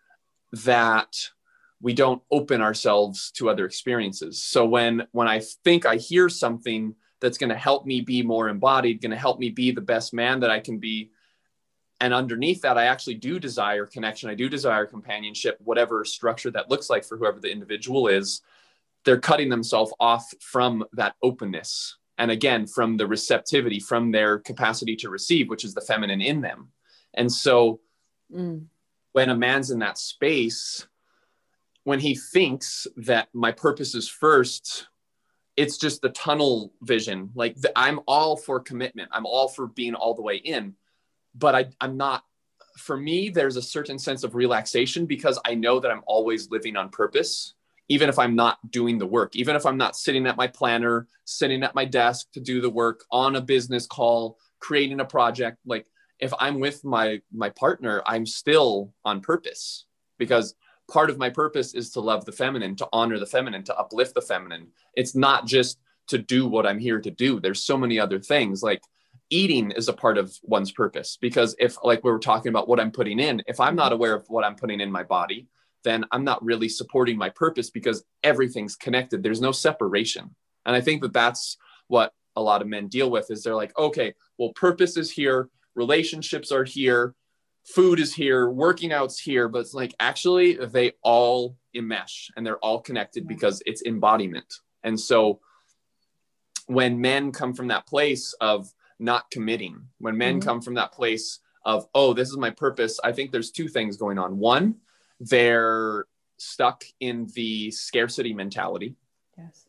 that we don't open ourselves to other experiences. So when, when I think I hear something that's going to help me be more embodied, going to help me be the best man that I can be, and underneath that, I actually do desire connection. I do desire companionship, whatever structure that looks like for whoever the individual is. They're cutting themselves off from that openness. And again, from the receptivity, from their capacity to receive, which is the feminine in them. And so mm. when a man's in that space, when he thinks that my purpose is first, it's just the tunnel vision. Like the, I'm all for commitment. I'm all for being all the way in. But I, I'm not, for me, there's a certain sense of relaxation because I know that I'm always living on purpose, even if I'm not doing the work, even if I'm not sitting at my planner, sitting at my desk to do the work, on a business call, creating a project. Like if I'm with my, my partner, I'm still on purpose because part of my purpose is to love the feminine, to honor the feminine, to uplift the feminine. It's not just to do what I'm here to do. There's so many other things. Like eating is a part of one's purpose because if, like we were talking about what I'm putting in, if I'm not aware of what I'm putting in my body, then I'm not really supporting my purpose because everything's connected. There's no separation. And I think that that's what a lot of men deal with is they're like, okay, well, purpose is here. Relationships are here. Food is here. Working out's here. But it's like, actually, they all enmesh and they're all connected because it's embodiment. And so when men come from that place of not committing, when men mm-hmm. come from that place of, oh, this is my purpose, I think there's two things going on. One, they're stuck in the scarcity mentality. Yes.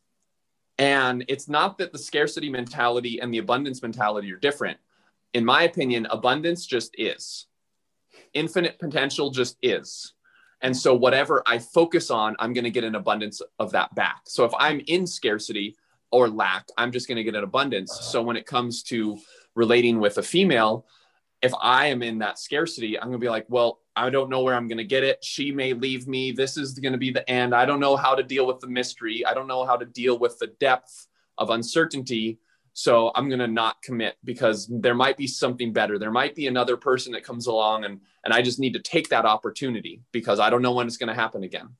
And it's not that the scarcity mentality and the abundance mentality are different. In my opinion, abundance just is. Infinite potential just is. And so whatever I focus on, I'm going to get an abundance of that back. So if I'm in scarcity or lack, I'm just going to get an abundance. So when it comes to relating with a female, if I am in that scarcity, I'm going to be like, well, I don't know where I'm going to get it. She may leave me. This is going to be the end. I don't know how to deal with the mystery. I don't know how to deal with the depth of uncertainty. So I'm going to not commit because there might be something better. There might be another person that comes along and, and I just need to take that opportunity because I don't know when it's going to happen again.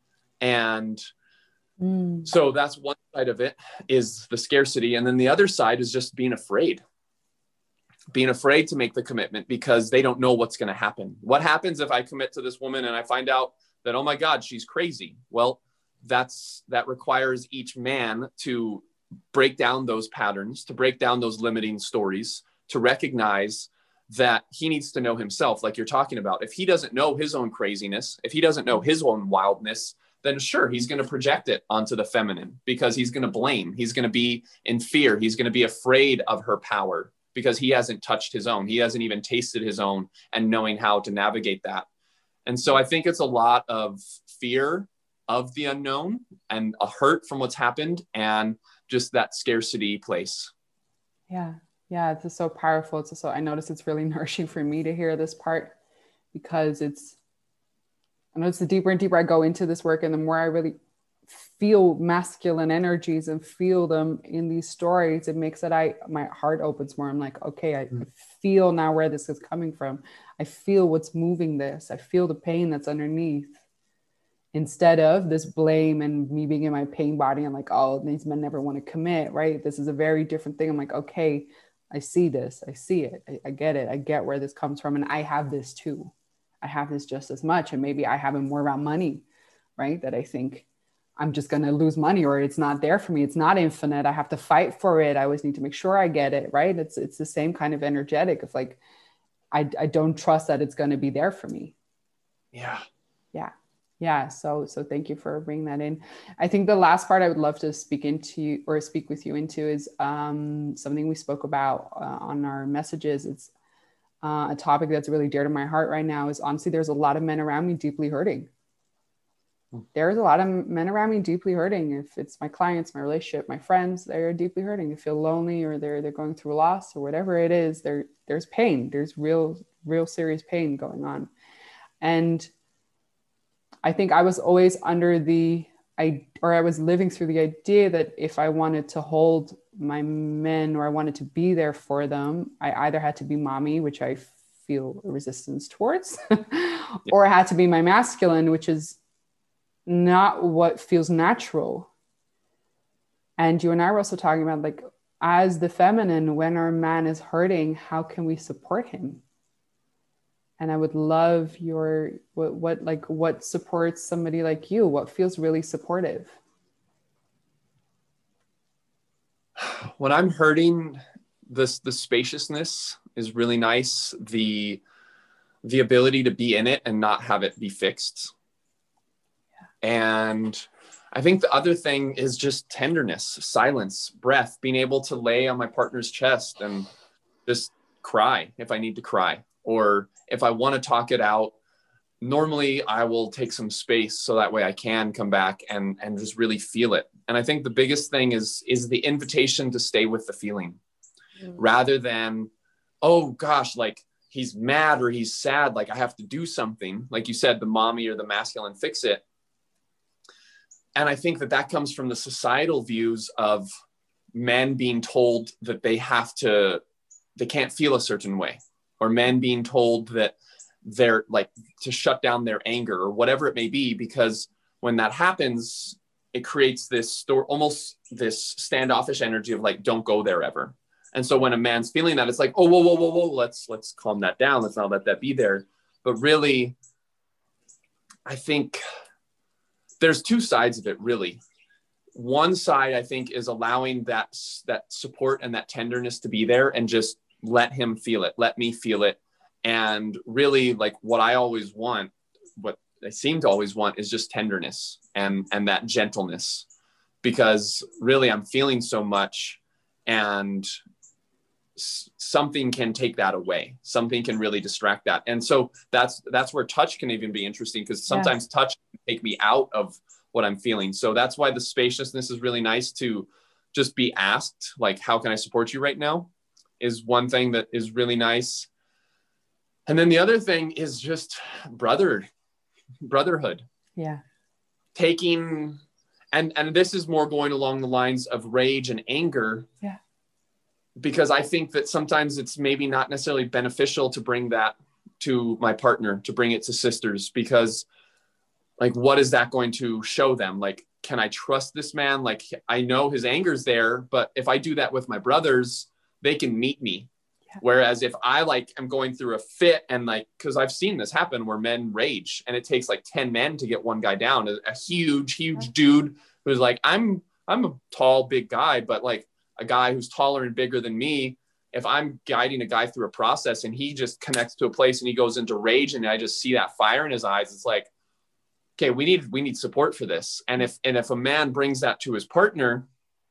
And mm. so that's one side of it is the scarcity. And then the other side is just being afraid. Being afraid to make the commitment because they don't know what's going to happen. What happens if I commit to this woman and I find out that, oh my God, she's crazy? Well, that's, that requires each man to break down those patterns, to break down those limiting stories, to recognize that he needs to know himself, like you're talking about. If he doesn't know his own craziness, if he doesn't know his own wildness, then sure, he's going to project it onto the feminine because he's going to blame. He's going to be in fear. He's going to be afraid of her power because he hasn't touched his own. He hasn't even tasted his own and knowing how to navigate that. And so I think it's a lot of fear of the unknown and a hurt from what's happened and just that scarcity place. Yeah. Yeah. It's just so powerful. It's so, I notice it's really nourishing for me to hear this part because it's, I know it's the deeper and deeper I go into this work and the more I really feel masculine energies and feel them in these stories, it makes it, I, my heart opens more. I'm like, okay, I, mm. I feel now where this is coming from. I feel what's moving this. I feel the pain that's underneath. Instead of this blame and me being in my pain body, I'm like, oh, these men never want to commit, right? This is a very different thing. I'm like, okay, I see this. I see it. I, I get it. I get where this comes from. And I have this too. I have this just as much. And maybe I have it more around money, right? That I think I'm just going to lose money or it's not there for me. It's not infinite. I have to fight for it. I always need to make sure I get it, right? It's it's the same kind of energetic of like, I, I don't trust that it's going to be there for me. Yeah. Yeah. Yeah. So, so thank you for bringing that in. I think the last part I would love to speak into or speak with you into is um, something we spoke about uh, on our messages. It's uh, a topic that's really dear to my heart right now is honestly, there's a lot of men around me deeply hurting. There's a lot of men around me deeply hurting. If it's my clients, my relationship, my friends, they're deeply hurting. They feel lonely or they're, they're going through loss or whatever it is. There, there's pain. There's real, real serious pain going on. And I think I was always under the I, or I was living through the idea that if I wanted to hold my men or I wanted to be there for them, I either had to be mommy, which I feel a resistance towards, Yeah. or I had to be my masculine, which is not what feels natural. And you and I were also talking about, like, as the feminine, when our man is hurting, how can we support him? And I would love your, what, what, like, what supports somebody like you? What feels really supportive? When I'm hurting, this, the spaciousness is really nice. The, the ability to be in it and not have it be fixed. Yeah. And I think the other thing is just tenderness, silence, breath, being able to lay on my partner's chest and just cry if I need to cry. Or if I want to talk it out, normally I will take some space so that way I can come back and, and just really feel it. And I think the biggest thing is, is the invitation to stay with the feeling mm. rather than, oh gosh, like he's mad or he's sad, like I have to do something. Like you said, the mommy or the masculine fix it. And I think that that comes from the societal views of men being told that they have to, they can't feel a certain way. Or men being told that they're like to shut down their anger or whatever it may be, because when that happens, it creates this store, almost this standoffish energy of like, don't go there ever. And so when a man's feeling that, it's like, oh, whoa, whoa, whoa, whoa, let's, let's calm that down. Let's not let that be there. But really, I think there's two sides of it, really. One side, I think, is allowing that, that support and that tenderness to be there and just let him feel it, let me feel it. And really, like, what I always want, what I seem to always want, is just tenderness and, and that gentleness, because really I'm feeling so much and s- something can take that away. Something can really distract that. And so that's, that's where touch can even be interesting, because sometimes yeah. touch can take me out of what I'm feeling. So that's why the spaciousness is really nice, to just be asked, like, how can I support you right now? Is one thing that is really nice. And then the other thing is just brother, brotherhood. Yeah. Taking, and, and this is more going along the lines of rage and anger. Yeah. Because I think that sometimes it's maybe not necessarily beneficial to bring that to my partner, to bring it to sisters, because like, what is that going to show them? Like, can I trust this man? Like, I know his anger's there, but if I do that with my brothers, they can meet me. Yeah. Whereas if I like, I'm going through a fit and like, cause I've seen this happen where men rage and it takes like ten men to get one guy down, a, a huge, huge yeah. dude who's like, I'm, I'm a tall, big guy, but like a guy who's taller and bigger than me, if I'm guiding a guy through a process and he just connects to a place and he goes into rage and I just see that fire in his eyes, it's like, okay, we need, we need support for this. And if, and if a man brings that to his partner,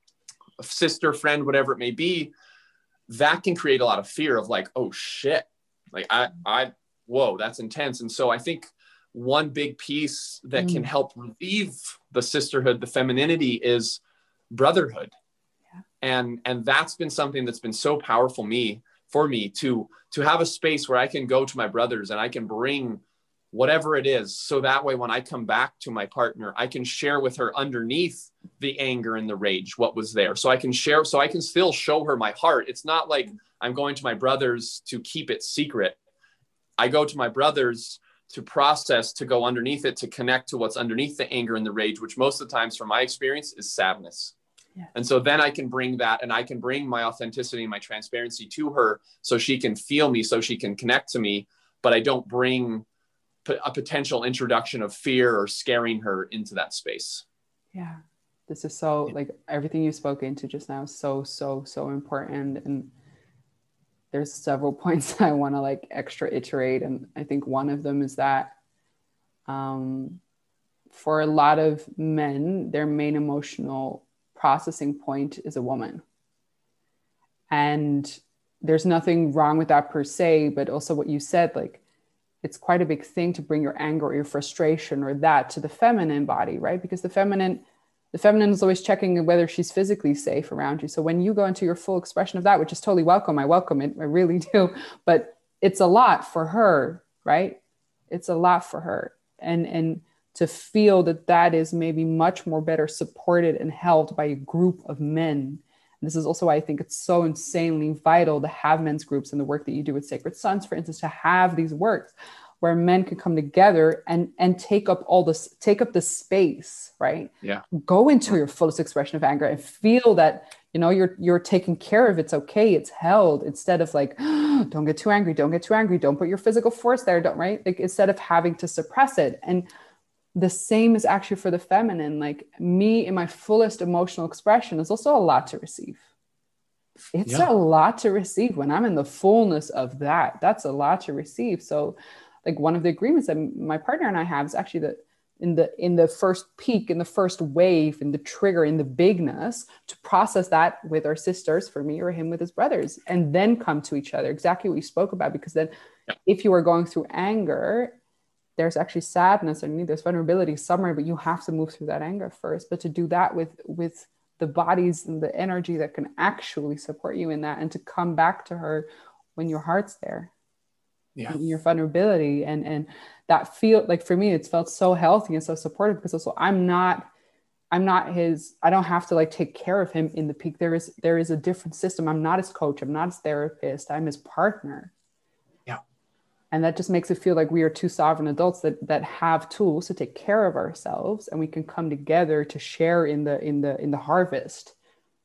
a sister, friend, whatever it may be, that can create a lot of fear of like, oh shit, like I, I, whoa, that's intense. And so I think one big piece that mm. can help relieve the sisterhood, the femininity, is brotherhood. Yeah. And, and that's been something that's been so powerful me for me to, to have a space where I can go to my brothers and I can bring whatever it is. So that way, when I come back to my partner, I can share with her underneath the anger and the rage, what was there. So I can share, so I can still show her my heart. It's not like I'm going to my brothers to keep it secret. I go to my brothers to process, to go underneath it, to connect to what's underneath the anger and the rage, which most of the times from my experience is sadness. Yeah. And so then I can bring that, and I can bring my authenticity and my transparency to her so she can feel me, so she can connect to me, but I don't bring a potential introduction of fear or scaring her into that space. Yeah. This is so, like, everything you spoke into just now is so, so, so important. And there's several points I want to like extra iterate. And I think one of them is that um, for a lot of men, their main emotional processing point is a woman. And there's nothing wrong with that per se, but also what you said, like, it's quite a big thing to bring your anger or your frustration or that to the feminine body, right? Because the feminine, the feminine is always checking whether she's physically safe around you. So when you go into your full expression of that, which is totally welcome, I welcome it, I really do, but it's a lot for her, right? It's a lot for her. And, and to feel that that is maybe much more better supported and held by a group of men. This is also why I think it's so insanely vital to have men's groups and the work that you do with Sacred Sons, for instance, to have these works where men can come together and, and take up all this, take up the space, right? Yeah. Go into your fullest expression of anger and feel that, you know, you're, you're taken care of. It's okay. It's held, instead of like, oh, don't get too angry. Don't get too angry. Don't put your physical force there. Don't, right? Like, instead of having to suppress it. And the same is actually for the feminine. Like, me in my fullest emotional expression is also a lot to receive. It's yeah. a lot to receive when I'm in the fullness of that. That's a lot to receive. So like, one of the agreements that my partner and I have is actually that in the, in the first peak, in the first wave, in the trigger, in the bigness, to process that with our sisters, for me, or him with his brothers, and then come to each other. Exactly what you spoke about. Because then yeah. if you are going through anger, there's actually sadness underneath, there's vulnerability somewhere, but you have to move through that anger first. But to do that with, with the bodies and the energy that can actually support you in that, and to come back to her when your heart's there, yeah. your vulnerability. And, and that feel like, for me, it's felt so healthy and so supportive, because also I'm not, I'm not his, I don't have to like take care of him in the peak. There is, there is a different system. I'm not his coach. I'm not his therapist. I'm his partner. And that just makes it feel like we are two sovereign adults that that have tools to take care of ourselves, and we can come together to share in the in the in the harvest,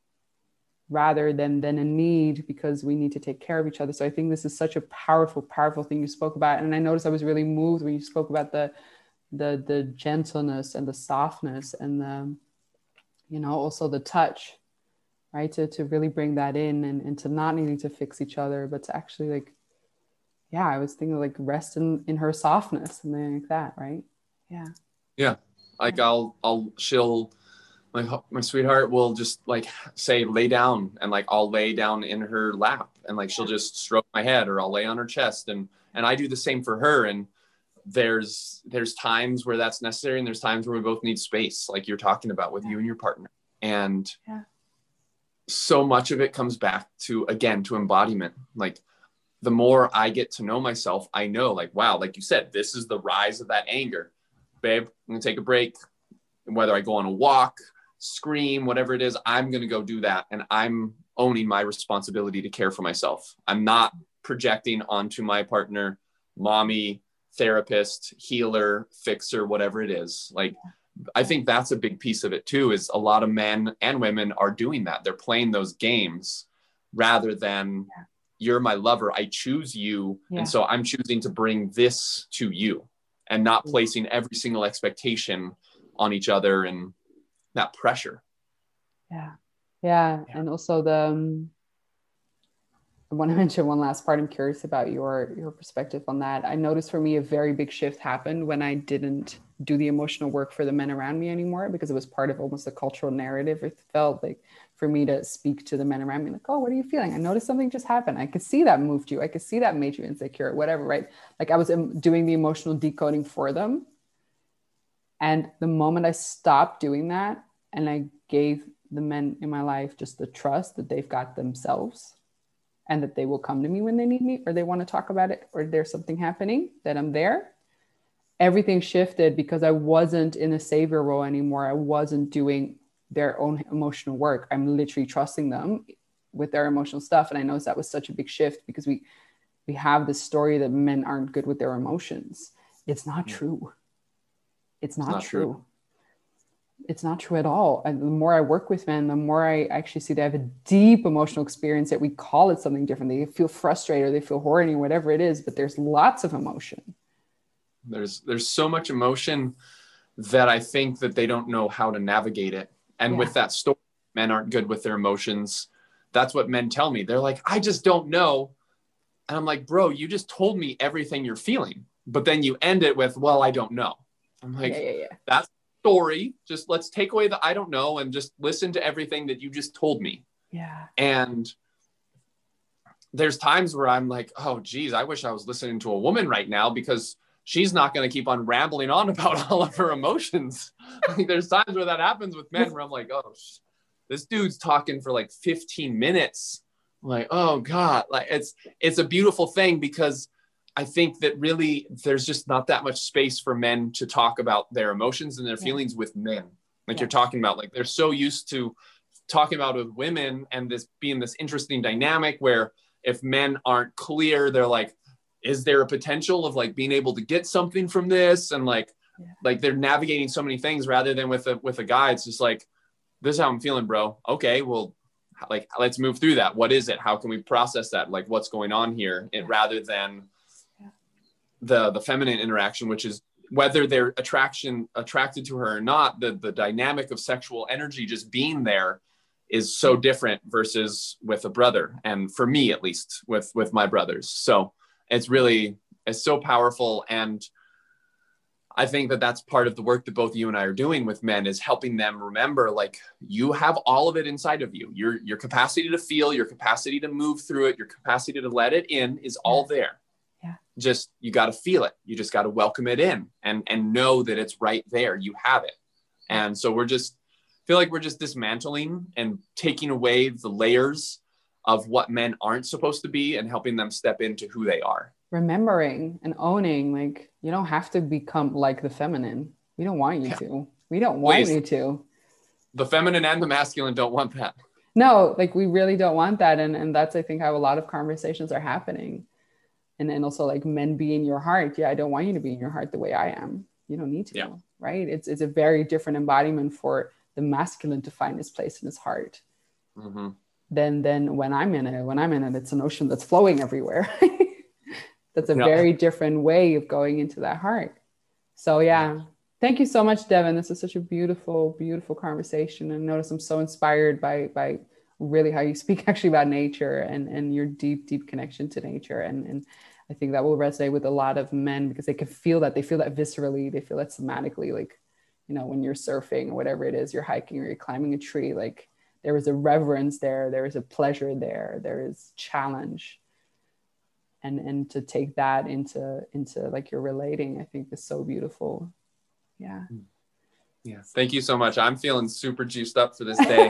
rather than than a need because we need to take care of each other. So I think this is such a powerful, powerful thing you spoke about. And I noticed I was really moved when you spoke about the the the gentleness and the softness and the, you know, also the touch, right? To to really bring that in, and, and to not needing to fix each other, but to actually like, yeah, I was thinking like rest in, in her softness and something like that. Right. Yeah. Yeah. Like I'll, I'll, she'll, my, my sweetheart will just like say, lay down, and like, I'll lay down in her lap, and like, she'll just stroke my head, or I'll lay on her chest. And, and I do the same for her. And there's, there's times where that's necessary. And there's times where we both need space, like you're talking about with yeah. you and your partner. And yeah. so much of it comes back to, again, to embodiment. Like, the more I get to know myself, I know like, wow, like you said, this is the rise of that anger. Babe, I'm gonna take a break. And whether I go on a walk, scream, whatever it is, I'm gonna go do that. And I'm owning my responsibility to care for myself. I'm not projecting onto my partner, mommy, therapist, healer, fixer, whatever it is. Like, I think that's a big piece of it too, is a lot of men and women are doing that. They're playing those games rather than yeah. you're my lover, I choose you. Yeah. And so I'm choosing to bring this to you, and not placing every single expectation on each other and that pressure. Yeah. Yeah. yeah. And also the, um, I want to mention one last part. I'm curious about your, your perspective on that. I noticed for me, a very big shift happened when I didn't do the emotional work for the men around me anymore, because it was part of almost a cultural narrative. It felt like for me to speak to the men around me, like, oh, what are you feeling? I noticed something just happened. I could see that moved you. I could see that made you insecure, whatever, right? Like, I was doing the emotional decoding for them. And the moment I stopped doing that, and I gave the men in my life just the trust that they've got themselves, and that they will come to me when they need me, or they want to talk about it, or there's something happening, that I'm there. Everything shifted, because I wasn't in a savior role anymore. I wasn't doing their own emotional work. I'm literally trusting them with their emotional stuff. And I noticed that was such a big shift, because we, we have this story that men aren't good with their emotions. It's not true. It's not, it's not true. true. It's not true at all. And the more I work with men, the more I actually see they have a deep emotional experience, that we call it something different. They feel frustrated, or they feel horny, whatever it is, but there's lots of emotion. There's, there's so much emotion that I think that they don't know how to navigate it. And yeah. with that story, men aren't good with their emotions. That's what men tell me. They're like, I just don't know. And I'm like, bro, you just told me everything you're feeling, but then you end it with, well, I don't know. I'm like, yeah, yeah, yeah. that's story. Just let's take away the I don't know and just listen to everything that you just told me. Yeah. And there's times where I'm like, oh geez, I wish I was listening to a woman right now, because she's not going to keep on rambling on about all of her emotions. Like, there's times where that happens with men where I'm like, oh, this dude's talking for like fifteen minutes. I'm like, oh God, like it's, it's a beautiful thing, because I think that really there's just not that much space for men to talk about their emotions and their feelings yeah. with men. Like yeah. you're talking about, like they're so used to talking about with women and this being this interesting dynamic where if men aren't clear, they're like, is there a potential of like being able to get something from this? And like, yeah. like they're navigating so many things rather than with a, with a guy. It's just like, this is how I'm feeling, bro. Okay, well, like, let's move through that. What is it? How can we process that? Like what's going on here? And rather than yeah. the, the feminine interaction, which is whether they're attraction attracted to her or not, the, the dynamic of sexual energy just being there is so different versus with a brother. And for me, at least with, with my brothers. So it's really, it's so powerful. And I think that that's part of the work that both you and I are doing with men is helping them remember, like you have all of it inside of you. Your, your capacity to feel, your capacity to move through it, your capacity to let it in is all there. Yeah. Just, you got to feel it. You just got to welcome it in and, and know that it's right there. You have it. And so we're just, feel like we're just dismantling and taking away the layers of what men aren't supposed to be and helping them step into who they are. Remembering and owning, like, you don't have to become like the feminine. We don't want you yeah. to. We don't want Please. you to. The feminine and the masculine don't want that. No, like we really don't want that. And, and that's, I think, how a lot of conversations are happening. And then also like men be in your heart. Yeah, I don't want you to be in your heart the way I am. You don't need to, yeah. right? It's, it's a very different embodiment for the masculine to find his place in his heart. Mm-hmm. Then, then when I'm in it, when I'm in it, it's an ocean that's flowing everywhere. That's a yeah. very different way of going into that heart. So yeah. yeah, thank you so much, Devin. This is such a beautiful, beautiful conversation. And notice I'm so inspired by, by really how you speak actually about nature and, and your deep, deep connection to nature. And, and I think that will resonate with a lot of men because they can feel that. They feel that viscerally. They feel that somatically, like, you know, when you're surfing or whatever it is, you're hiking or you're climbing a tree, like there is a reverence there. There is a pleasure there. There is challenge. And, and to take that into, into like you're relating, I think is so beautiful. Yeah. Yeah. Thank you so much. I'm feeling super juiced up for this day.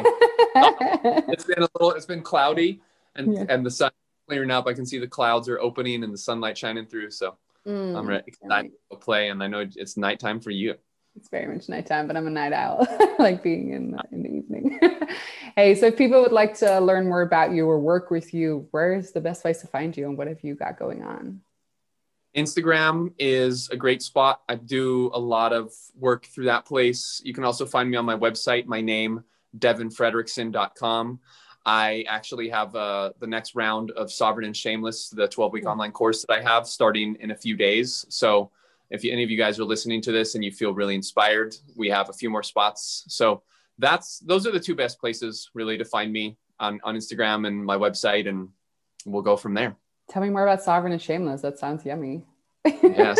It's been a little, it's been cloudy and, yeah. and the sun clearing up. I can see the clouds are opening and the sunlight shining through. So mm, I'm ready to play. And I know it's nighttime for you. It's very much nighttime, but I'm a night owl. I like being in the, in the evening. Hey, so if people would like to learn more about you or work with you, where is the best place to find you and what have you got going on? Instagram is a great spot. I do a lot of work through that place. You can also find me on my website, my name, devin fredrickson dot com. I actually have uh, the next round of Sovereign and Shameless, the twelve week online course that I have starting in a few days. So if you, any of you guys are listening to this and you feel really inspired, we have a few more spots. So that's, those are the two best places really to find me on, on Instagram and my website, and we'll go from there. Tell me more about Sovereign and Shameless. That sounds yummy. Yes.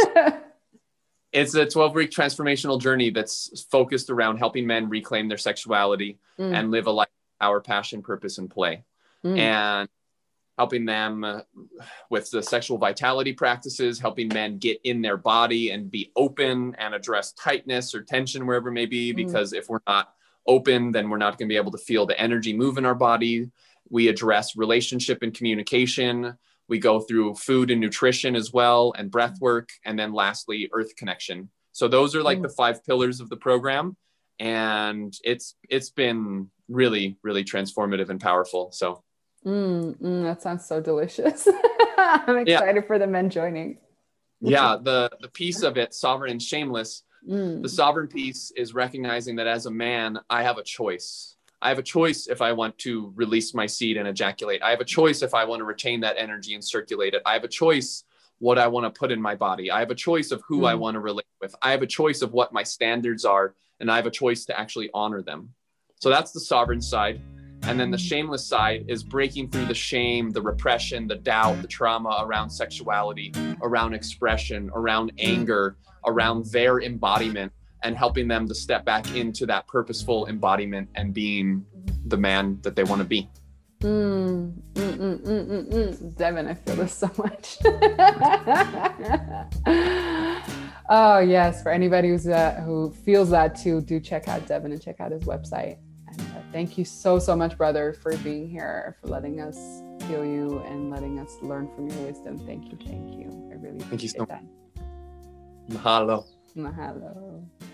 It's a twelve week transformational journey that's focused around helping men reclaim their sexuality mm. and live a life of power, passion, purpose, and play. Mm. And helping them uh, with the sexual vitality practices, helping men get in their body and be open and address tightness or tension wherever it may be. Mm. Because if we're not open, then we're not going to be able to feel the energy move in our body. We address relationship and communication. We go through food and nutrition as well, and breath work. And then lastly, earth connection. So those are like mm. the five pillars of the program. And it's, it's been really, really transformative and powerful. So Mm, mm, that sounds so delicious. I'm excited yeah. for the men joining. Yeah, the, the piece of it, Sovereign and Shameless, mm. the sovereign piece is recognizing that as a man, I have a choice. I have a choice if I want to release my seed and ejaculate. I have a choice if I want to retain that energy and circulate it. I have a choice what I want to put in my body. I have a choice of who mm. I want to relate with. I have a choice of what my standards are, and I have a choice to actually honor them. So that's the sovereign side. And then the shameless side is breaking through the shame, the repression, the doubt, the trauma around sexuality, around expression, around anger, around their embodiment, and helping them to step back into that purposeful embodiment and being the man that they want to be. Mm, mm, mm, mm, mm, mm. Devin, I feel this so much. Oh, yes. For anybody who's uh, who feels that too, do check out Devin and check out his website. Thank you so, so much, brother, for being here, for letting us heal you and letting us learn from your wisdom. Thank you. Thank you. I really appreciate Thank you so that. Mahalo. Mahalo.